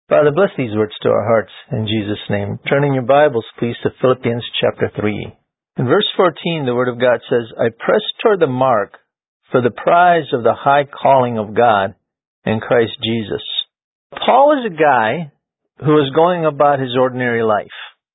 Father, bless these words to our hearts in Jesus' name. Turning your Bibles, please, to Philippians chapter 3. In verse 14, the Word of God says, I press toward the mark for the prize of the high calling of God in Christ Jesus. Paul is a guy who was going about his ordinary life.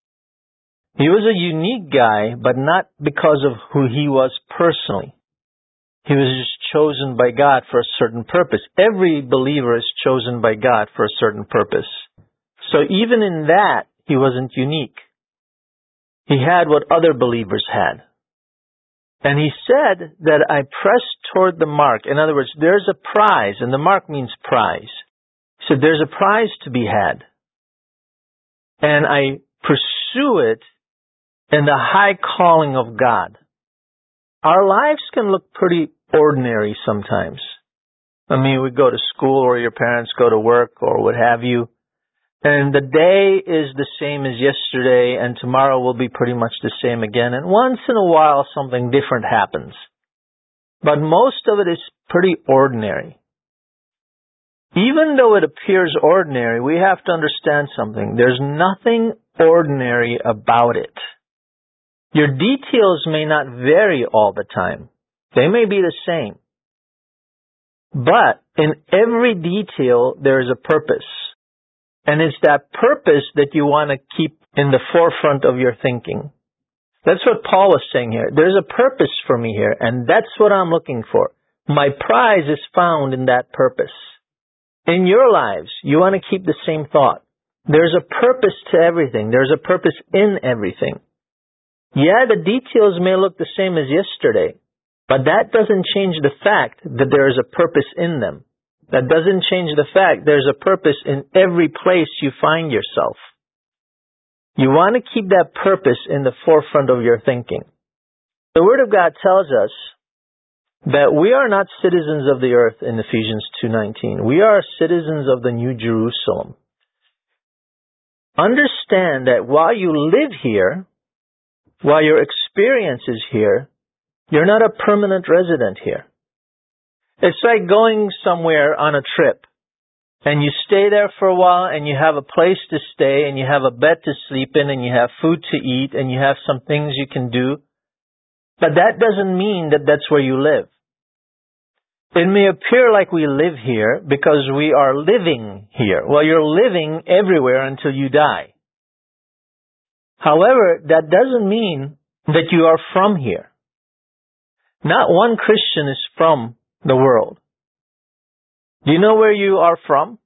He was a unique guy, but not because of who he was personally. He was just chosen by God for a certain purpose. Every believer is chosen by God for a certain purpose. So even in that, he wasn't unique. He had what other believers had. And he said that I press toward the mark. In other words, there's a prize, and the mark means prize. He said there's a prize to be had. And I pursue it in the high calling of God. Our lives can look pretty ordinary sometimes. I mean, we go to school or your parents go to work or what have you. And the day is the same as yesterday, and tomorrow will be pretty much the same again. And once in a while, something different happens. But most of it is pretty ordinary. Even though it appears ordinary, we have to understand something. There's nothing ordinary about it. Your details may not vary all the time. They may be the same. But in every detail, there is a purpose. And it's that purpose that you want to keep in the forefront of your thinking. That's what Paul is saying here. There's a purpose for me here, and that's what I'm looking for. My prize is found in that purpose. In your lives, you want to keep the same thought. There's a purpose to everything. There's a purpose in everything. Yeah, the details may look the same as yesterday, but that doesn't change the fact that there is a purpose in them. That doesn't change the fact there's a purpose in every place you find yourself. You want to keep that purpose in the forefront of your thinking. The Word of God tells us that we are not citizens of the earth in Ephesians 2:19. We are citizens of the New Jerusalem. Understand that while you live here, while your experience is here, you're not a permanent resident here. It's like going somewhere on a trip, and you stay there for a while, and you have a place to stay, and you have a bed to sleep in, and you have food to eat, and you have some things you can do. But that doesn't mean that that's where you live. It may appear like we live here because we are living here. Well, you're living everywhere until you die. However, that doesn't mean that you are from here. Not one Christian is from the world. Do you know where you are from?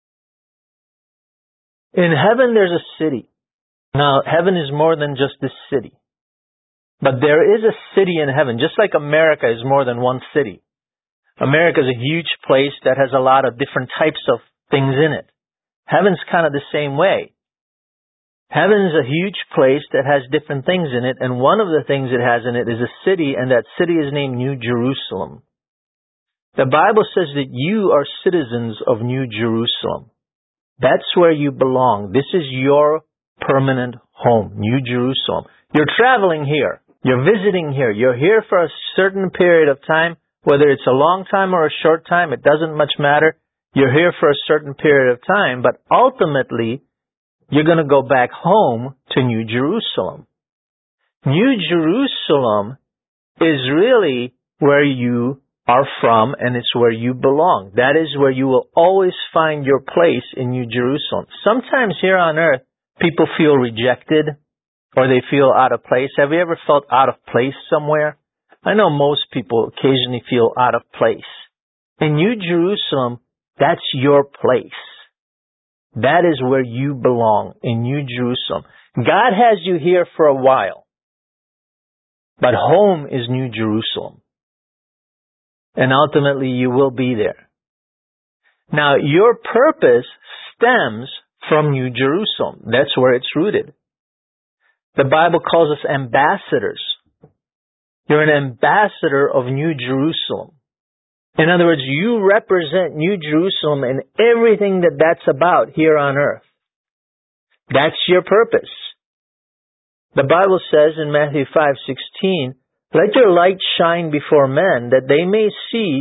In heaven, there's a city. Now, heaven is more than just this city. But there is a city in heaven, just like America is more than one city. America is a huge place that has a lot of different types of things in it. Heaven's kind of the same way. Heaven is a huge place that has different things in it, and one of the things it has in it is a city, and that city is named New Jerusalem. The Bible says that you are citizens of New Jerusalem. That's where you belong. This is your permanent home, New Jerusalem. You're traveling here. You're visiting here. You're here for a certain period of time, whether it's a long time or a short time, it doesn't much matter. You're here for a certain period of time, but ultimately, you're going to go back home to New Jerusalem. New Jerusalem is really where you are from, and it's where you belong. That is where you will always find your place in New Jerusalem. Sometimes here on earth, people feel rejected or they feel out of place. Have you ever felt out of place somewhere? I know most people occasionally feel out of place. In New Jerusalem, that's your place. That is where you belong, in New Jerusalem. God has you here for a while, but home is New Jerusalem. And ultimately, you will be there. Now, your purpose stems from New Jerusalem. That's where it's rooted. The Bible calls us ambassadors. You're an ambassador of New Jerusalem. In other words, you represent New Jerusalem and everything that's about here on earth. That's your purpose. The Bible says in Matthew 5:16, let your light shine before men, that they may see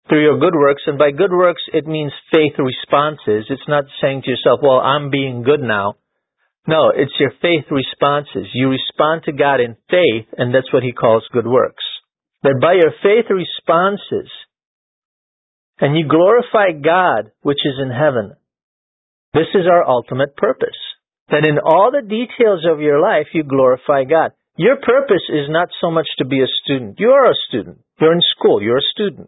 through your good works. And by good works, it means faith responses. It's not saying to yourself, well, I'm being good now. No, it's your faith responses. You respond to God in faith, and that's what he calls good works. That by your faith responses, and you glorify God, which is in heaven. This is our ultimate purpose. That in all the details of your life, you glorify God. Your purpose is not so much to be a student. You are a student. You're in school. You're a student.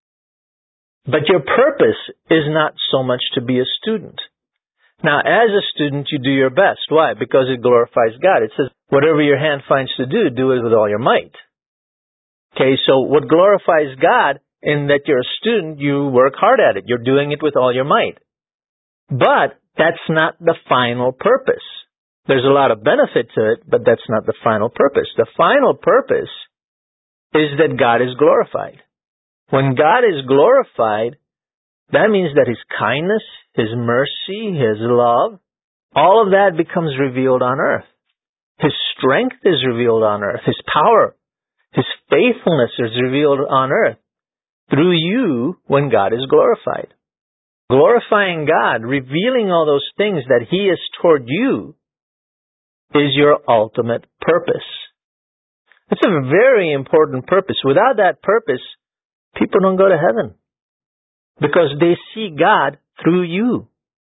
But your purpose is not so much to be a student. Now, as a student, you do your best. Why? Because it glorifies God. It says, whatever your hand finds to do it with all your might. Okay, so what glorifies God in that you're a student, you work hard at it. You're doing it with all your might. But that's not the final purpose. There's a lot of benefit to it, but that's not the final purpose. The final purpose is that God is glorified. When God is glorified, that means that His kindness, His mercy, His love, all of that becomes revealed on earth. His strength is revealed on earth. His power, His faithfulness is revealed on earth through you when God is glorified. Glorifying God, revealing all those things that He is toward you, is your ultimate purpose. It's a very important purpose. Without that purpose, people don't go to heaven because they see God through you.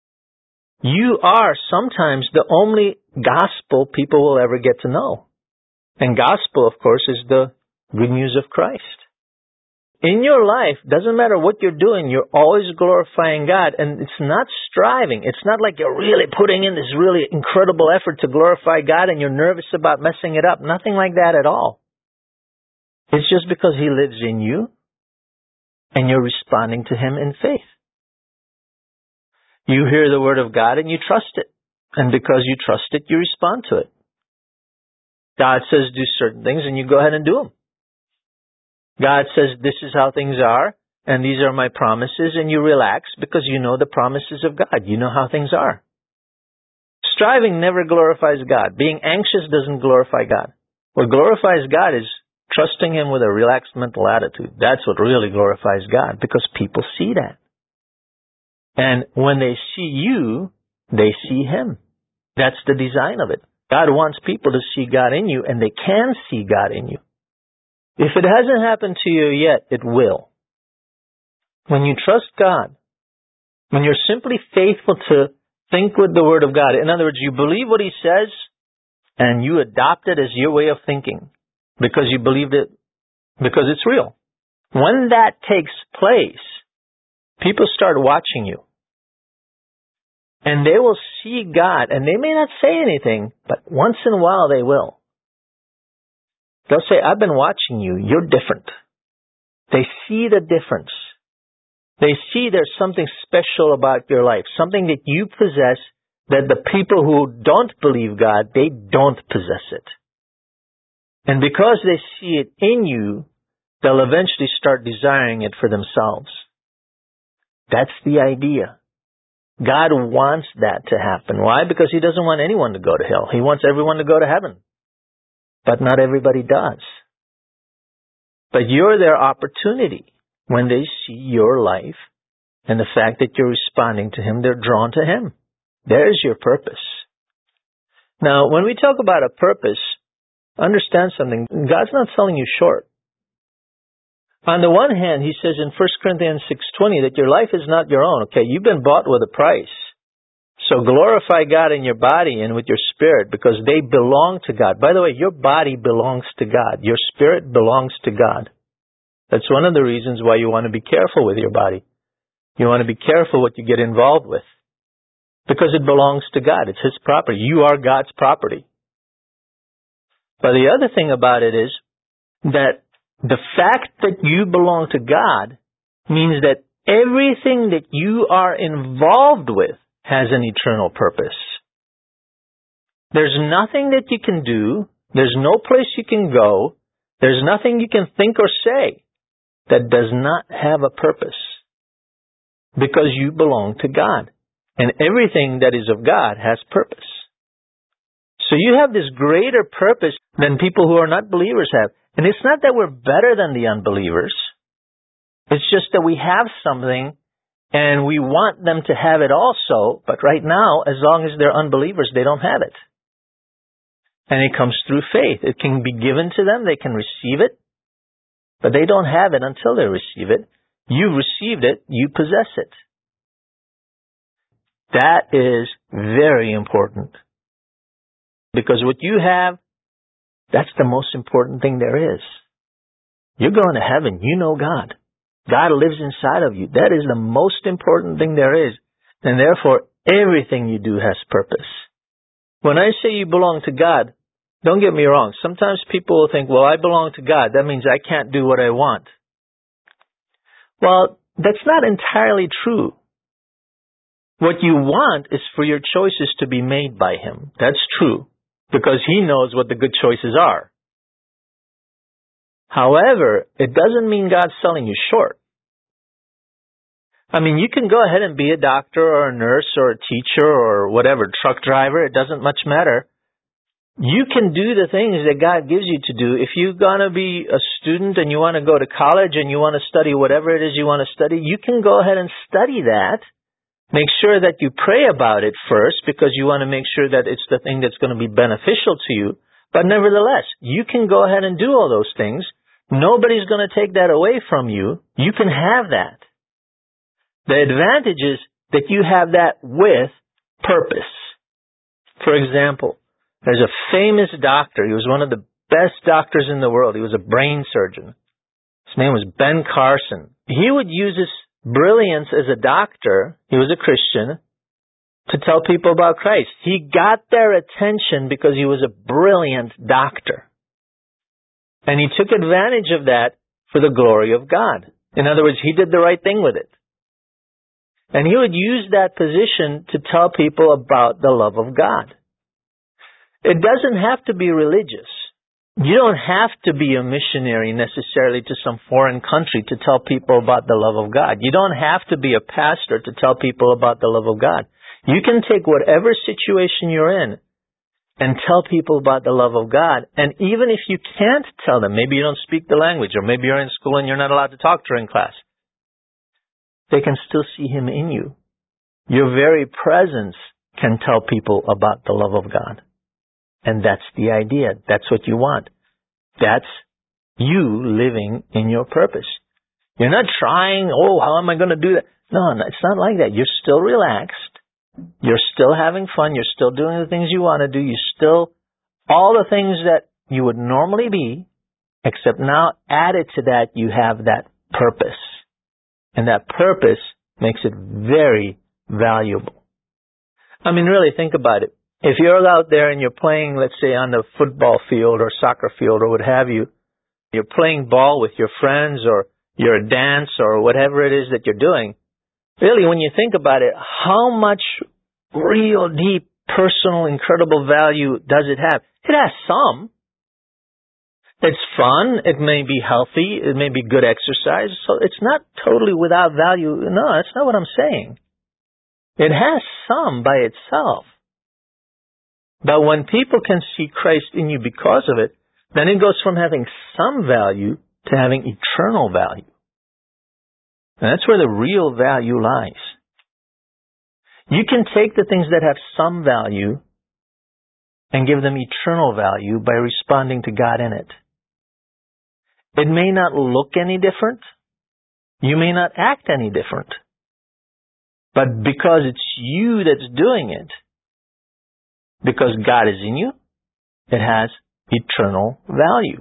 You are sometimes the only gospel people will ever get to know. And gospel, of course, is the good news of Christ. In your life, doesn't matter what you're doing, you're always glorifying God. And it's not striving. It's not like you're really putting in this really incredible effort to glorify God and you're nervous about messing it up. Nothing like that at all. It's just because He lives in you and you're responding to Him in faith. You hear the Word of God and you trust it. And because you trust it, you respond to it. God says do certain things and you go ahead and do them. God says this is how things are and these are my promises, and you relax because you know the promises of God. You know how things are. Striving never glorifies God. Being anxious doesn't glorify God. What glorifies God is trusting Him with a relaxed mental attitude. That's what really glorifies God because people see that. And when they see you, they see Him. That's the design of it. God wants people to see God in you, and they can see God in you. If it hasn't happened to you yet, it will. When you trust God, when you're simply faithful to think with the Word of God, in other words, you believe what He says, and you adopt it as your way of thinking because you believed it, because it's real. When that takes place, people start watching you. And they will see God, and they may not say anything, but once in a while they will. They'll say, I've been watching you, you're different. They see the difference. They see there's something special about your life, something that you possess that the people who don't believe God, they don't possess it. And because they see it in you, they'll eventually start desiring it for themselves. That's the idea. God wants that to happen. Why? Because He doesn't want anyone to go to hell. He wants everyone to go to heaven. But not everybody does. But you're their opportunity. When they see your life and the fact that you're responding to Him, they're drawn to Him. There's your purpose. Now, when we talk about a purpose, understand something. God's not selling you short. On the one hand, He says in 1 Corinthians 6:20 that your life is not your own. Okay, you've been bought with a price. So glorify God in your body and with your spirit because they belong to God. By the way, your body belongs to God. Your spirit belongs to God. That's one of the reasons why you want to be careful with your body. You want to be careful what you get involved with because it belongs to God. It's His property. You are God's property. But the other thing about it is that the fact that you belong to God means that everything that you are involved with has an eternal purpose. There's nothing that you can do, there's no place you can go, there's nothing you can think or say that does not have a purpose. Because you belong to God. And everything that is of God has purpose. So you have this greater purpose than people who are not believers have. And it's not that we're better than the unbelievers. It's just that we have something and we want them to have it also, but right now, as long as they're unbelievers, they don't have it. And it comes through faith. It can be given to them, they can receive it, but they don't have it until they receive it. You've received it, you possess it. That is very important. Because what you have, that's the most important thing there is. You're going to heaven, you know God. God lives inside of you. That is the most important thing there is. And therefore, everything you do has purpose. When I say you belong to God, don't get me wrong. Sometimes people will think, well, I belong to God. That means I can't do what I want. Well, that's not entirely true. What you want is for your choices to be made by Him. That's true. Because He knows what the good choices are. However, it doesn't mean God's selling you short. I mean, you can go ahead and be a doctor or a nurse or a teacher or whatever, truck driver. It doesn't much matter. You can do the things that God gives you to do. If you're going to be a student and you want to go to college and you want to study whatever it is you want to study, you can go ahead and study that. Make sure that you pray about it first because you want to make sure that it's the thing that's going to be beneficial to you. But nevertheless, you can go ahead and do all those things. Nobody's going to take that away from you. You can have that. The advantage is that you have that with purpose. For example, there's a famous doctor. He was one of the best doctors in the world. He was a brain surgeon. His name was Ben Carson. He would use his brilliance as a doctor, he was a Christian, to tell people about Christ. He got their attention because he was a brilliant doctor. And he took advantage of that for the glory of God. In other words, he did the right thing with it. And he would use that position to tell people about the love of God. It doesn't have to be religious. You don't have to be a missionary necessarily to some foreign country to tell people about the love of God. You don't have to be a pastor to tell people about the love of God. You can take whatever situation you're in and tell people about the love of God. And even if you can't tell them, maybe you don't speak the language, or maybe you're in school and you're not allowed to talk during class, they can still see Him in you. Your very presence can tell people about the love of God. And that's the idea. That's what you want. That's you living in your purpose. You're not trying, how am I going to do that? No, it's not like that. You're still relaxed. You're still having fun. You're still doing the things you want to do. You're still all the things that you would normally be, except now added to that, you have that purpose. And that purpose makes it very valuable. I mean, really think about it. If you're out there and you're playing, let's say, on the football field or soccer field or what have you, you're playing ball with your friends or you're a dance or whatever it is that you're doing, really, when you think about it, how much real, deep, personal, incredible value does it have? It has some. It's fun. It may be healthy. It may be good exercise. So it's not totally without value. No, that's not what I'm saying. It has some by itself. But when people can see Christ in you because of it, then it goes from having some value to having eternal value. And that's where the real value lies. You can take the things that have some value and give them eternal value by responding to God in it. It may not look any different. You may not act any different. But because it's you that's doing it, because God is in you, it has eternal value.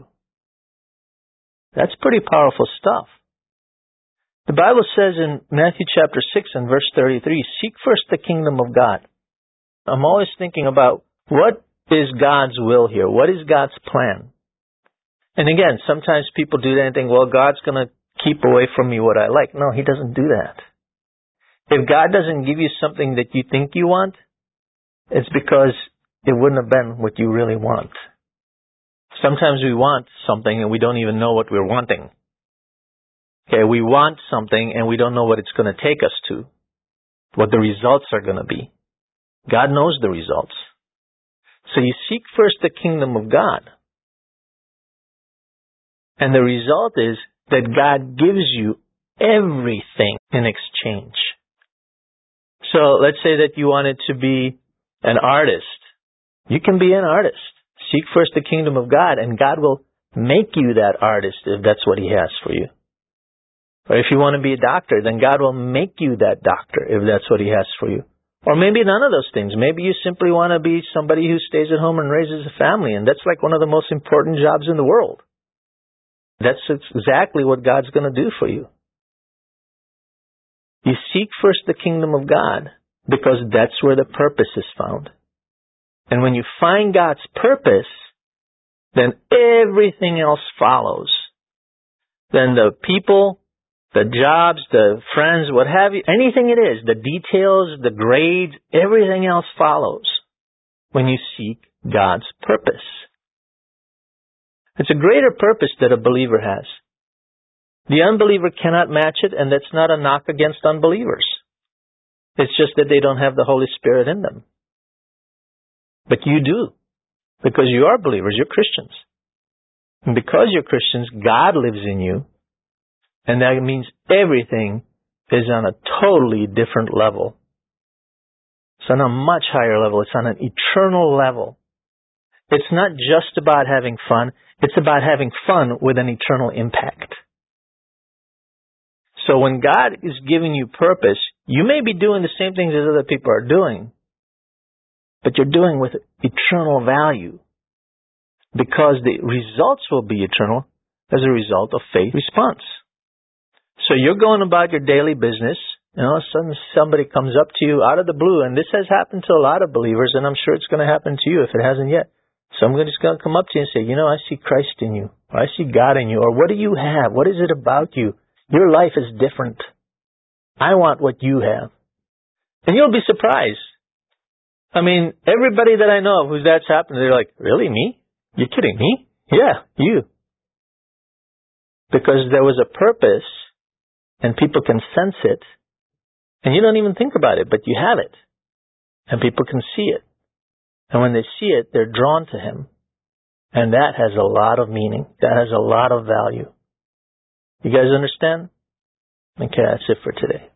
That's pretty powerful stuff. The Bible says in Matthew chapter 6 and verse 33, seek first the kingdom of God. I'm always thinking about what is God's will here? What is God's plan? And again, sometimes people do that and think, well, God's going to keep away from me what I like. No, He doesn't do that. If God doesn't give you something that you think you want, it's because it wouldn't have been what you really want. Sometimes we want something and we don't even know what we're wanting. Okay, we want something and we don't know what it's going to take us to, what the results are going to be. God knows the results. So you seek first the kingdom of God. And the result is that God gives you everything in exchange. So let's say that you wanted to be an artist. You can be an artist. Seek first the kingdom of God, and God will make you that artist if that's what He has for you. Or if you want to be a doctor, then God will make you that doctor if that's what He has for you. Or maybe none of those things. Maybe you simply want to be somebody who stays at home and raises a family, and that's like one of the most important jobs in the world. That's exactly what God's going to do for you. You seek first the kingdom of God because that's where the purpose is found. And when you find God's purpose, then everything else follows. Then the people, the jobs, the friends, what have you, anything it is, the details, the grades, everything else follows when you seek God's purpose. It's a greater purpose that a believer has. The unbeliever cannot match it, and that's not a knock against unbelievers. It's just that they don't have the Holy Spirit in them. But you do, because you are believers, you're Christians. And because you're Christians, God lives in you, and that means everything is on a totally different level. It's on a much higher level. It's on an eternal level. It's not just about having fun. It's about having fun with an eternal impact. So when God is giving you purpose, you may be doing the same things as other people are doing, but you're doing with eternal value because the results will be eternal as a result of faith response. So you're going about your daily business, and all of a sudden somebody comes up to you out of the blue, and this has happened to a lot of believers, and I'm sure it's going to happen to you if it hasn't yet. Somebody's going to come up to you and say, I see Christ in you, or I see God in you, or what do you have? What is it about you? Your life is different. I want what you have. And you'll be surprised. I mean, everybody that I know of who that's happened, they're like, really, me? You're kidding me? Yeah, you. Because there was a purpose, and people can sense it, and you don't even think about it, but you have it. And people can see it. And when they see it, they're drawn to Him. And that has a lot of meaning. That has a lot of value. You guys understand? Okay, that's it for today.